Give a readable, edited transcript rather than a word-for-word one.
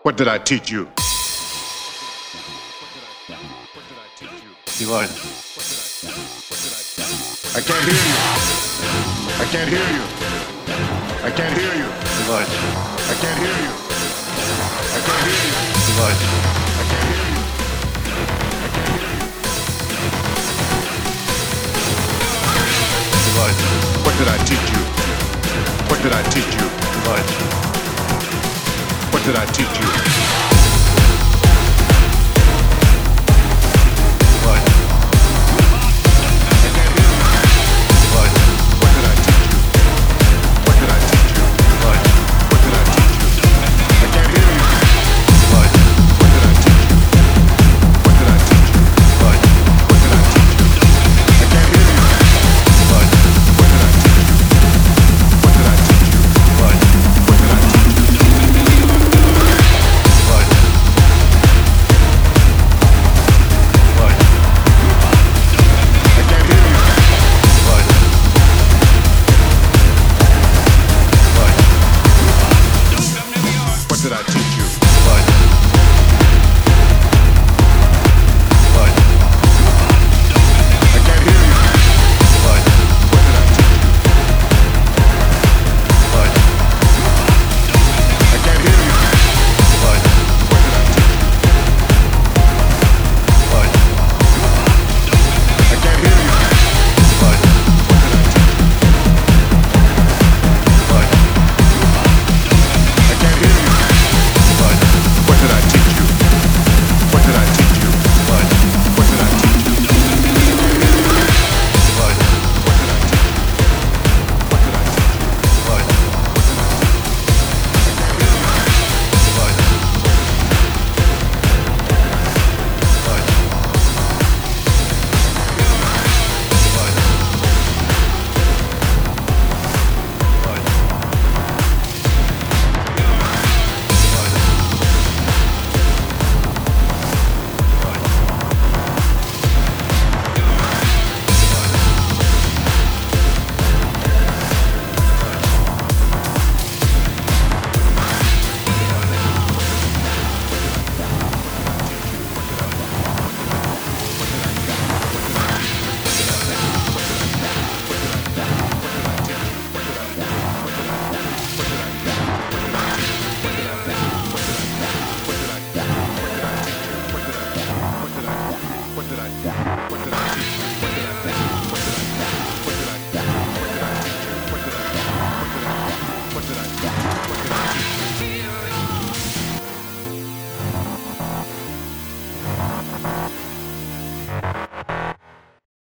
What did I teach you? Divine. I can't hear you. I can't hear you. I can't hear you. Divine. I can't hear you. I can't hear you. Divine. I can't hear you. Divine. What did I teach you? What did I teach you? Divine. What did I teach you? Divine. Divine. What did I teach you? What did I teach you? Divine. What did I teach you? I can't hear you. Divine. What did I teach you? What did I teach you? Divine. What did I teach you? I can't hear you. Divine. What did I teach you? What did I teach you? Divine. What did I teach you? Divine. Divine. I can't hear you. Divine. Divine. What did I teach you? Divine. Divine. I can't hear you. Divine. What did I teach you? Divine. I can't hear you. Divine. What did I teach you? Divine. I can't hear you. Divine. What did I teach you? Divine. I can't hear you. Divine. What did I teach you? What did I teach you? Divine. What did I teach you? Divine. What did I teach you? What did I teach you? Divine. Divine. What did I teach you? What did I teach you? What did I teach you? What did I teach you? What did I teach you?